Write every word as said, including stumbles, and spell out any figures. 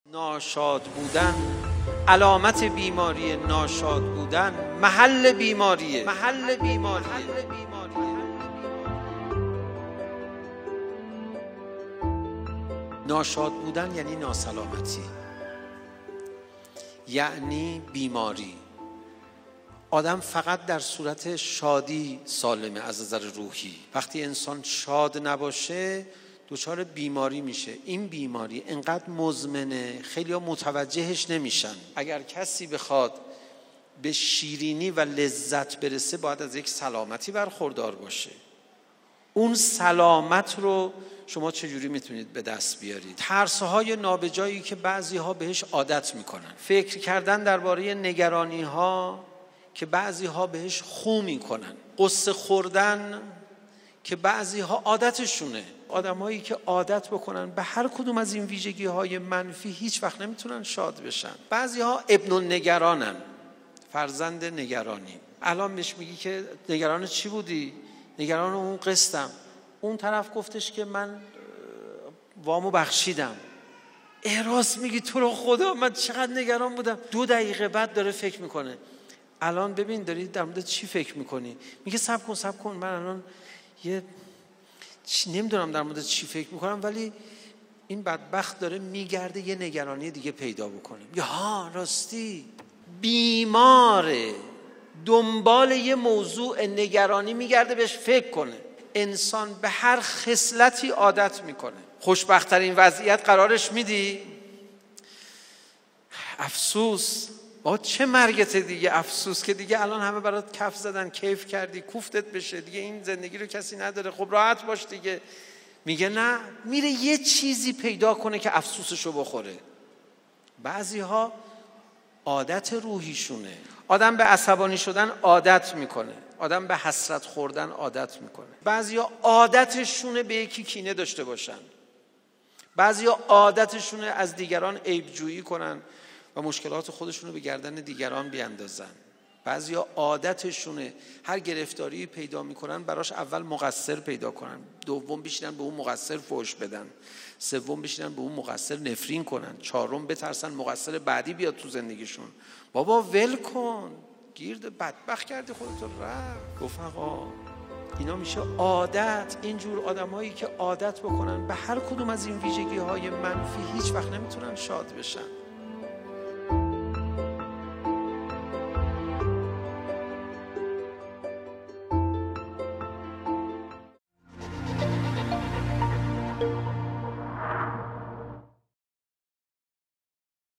ناشاد بودن علامت بیماری، ناشاد بودن محل بیماریه، محل بیماریه. ناشاد بودن یعنی ناسلامتی، یعنی بیماری. آدم فقط در صورت شادی سالمه از نظر روحی. وقتی انسان شاد نباشه دچار بیماری میشه. این بیماری انقدر مزمنه خیلی ها متوجهش نمیشن. اگر کسی بخواد به شیرینی و لذت برسه باید از یک سلامتی برخوردار باشه. اون سلامت رو شما چجوری میتونید به دست بیارید؟ ترس‌های نابجایی که بعضی ها بهش عادت میکنن، فکر کردن درباره نگرانی ها که بعضی ها بهش خو میکنن، قصه خوردن که بعضی ها عادتشونه. آدمایی که عادت بکنن به هر کدوم از این ویژگی های منفی هیچ وقت نمیتونن شاد بشن. بعضی ها ابن النگرانن، فرزند نگرانی. الان بهش میگی که نگران چی بودی؟ نگران اون قسطم. اون طرف گفتش که من وامو بخشیدم. احراز میگی تو رو خدا من چقدر نگران بودم. دو دقیقه بعد داره فکر میکنه. الان ببین داری در مورد چی فکر میکنی؟ میگه صبر کن صبر کن من الان یه نمیدونم در مورد چی فکر میکنم، ولی این بدبخت داره میگرده یه نگرانی دیگه پیدا بکنه. یا ها راستی بیماره، دنبال یه موضوع نگرانی میگرده بهش فکر کنه. انسان به هر خصلتی عادت میکنه. خوشبخت‌ترین وضعیت قرارش میدی؟ افسوس. با چه مرگت دیگه افسوس که دیگه الان همه برات کف زدن، کیف کردی، کوفتت بشه دیگه، این زندگی رو کسی نداره، خب راحت باش دیگه. میگه نه، میره یه چیزی پیدا کنه که افسوسشو بخوره. بعضی ها عادت روحیشونه. آدم به عصبانی شدن عادت میکنه، آدم به حسرت خوردن عادت میکنه. بعضی ها عادتشونه به یکی کینه داشته باشن. بعضی ها عادتشونه از دیگران عیبجویی کنن و مشکلات خودشون رو به گردن دیگران بیاندازن. بعضیا عادتشونه هر گرفتاری پیدا میکنن براش اول مقصر پیدا کنن، دوم بشینن به اون مقصر فحش بدن، سوم بشینن به اون مقصر نفرین کنن، چهارم بترسن مقصر بعدی بیاد تو زندگیشون. بابا ول کن، گیرد بدبخت کردی خودتو رفت. گفت آقا اینا میشه عادت. اینجور آدمایی که عادت بکنن به هر کدوم از این ویژگی های منفی هیچ وقت نمیتونن شاد بشن.